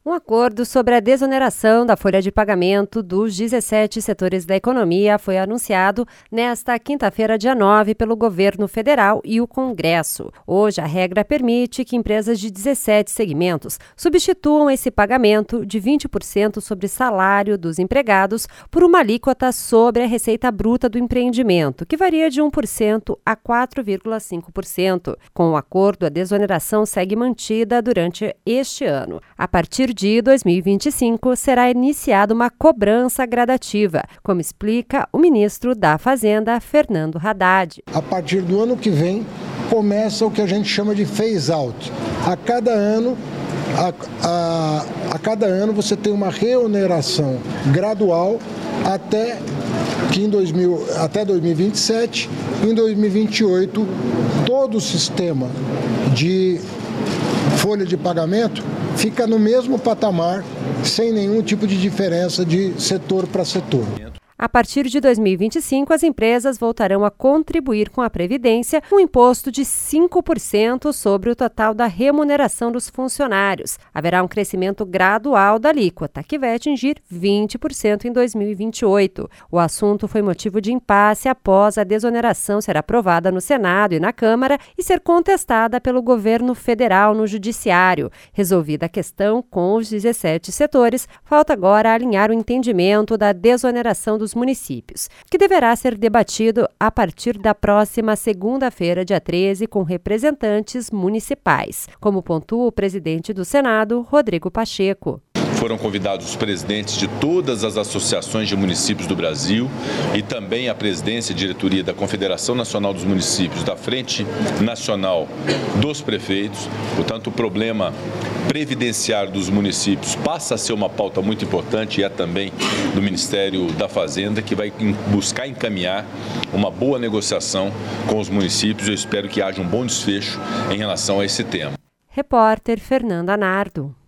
Um acordo sobre a desoneração da folha de pagamento dos 17 setores da economia foi anunciado nesta quinta-feira, dia 9, pelo governo federal e o Congresso. Hoje, a regra permite que empresas de 17 segmentos substituam esse pagamento de 20% sobre salário dos empregados por uma alíquota sobre a receita bruta do empreendimento, que varia de 1% a 4,5%. Com o acordo, a desoneração segue mantida durante este ano. A partir de 2025, será iniciada uma cobrança gradativa, como explica o ministro da Fazenda, Fernando Haddad. A partir do ano que vem, começa o que a gente chama de phase-out. A cada ano você tem uma reoneração gradual até 2027. Em 2028, todo o sistema de folha de pagamento fica no mesmo patamar, sem nenhum tipo de diferença de setor para setor. A partir de 2025, as empresas voltarão a contribuir com a Previdência com um imposto de 5% sobre o total da remuneração dos funcionários. Haverá um crescimento gradual da alíquota, que vai atingir 20% em 2028. O assunto foi motivo de impasse após a desoneração ser aprovada no Senado e na Câmara e ser contestada pelo governo federal no Judiciário. Resolvida a questão com os 17 setores, falta agora alinhar o entendimento da desoneração dos municípios, que deverá ser debatido a partir da próxima segunda-feira, dia 13, com representantes municipais, como pontua o presidente do Senado, Rodrigo Pacheco. Foram convidados os presidentes de todas as associações de municípios do Brasil e também a presidência e diretoria da Confederação Nacional dos Municípios, da Frente Nacional dos Prefeitos. Portanto, o problema previdenciário dos municípios passa a ser uma pauta muito importante e é também do Ministério da Fazenda, que vai buscar encaminhar uma boa negociação com os municípios. Eu espero que haja um bom desfecho em relação a esse tema. Repórter Fernanda Nardo.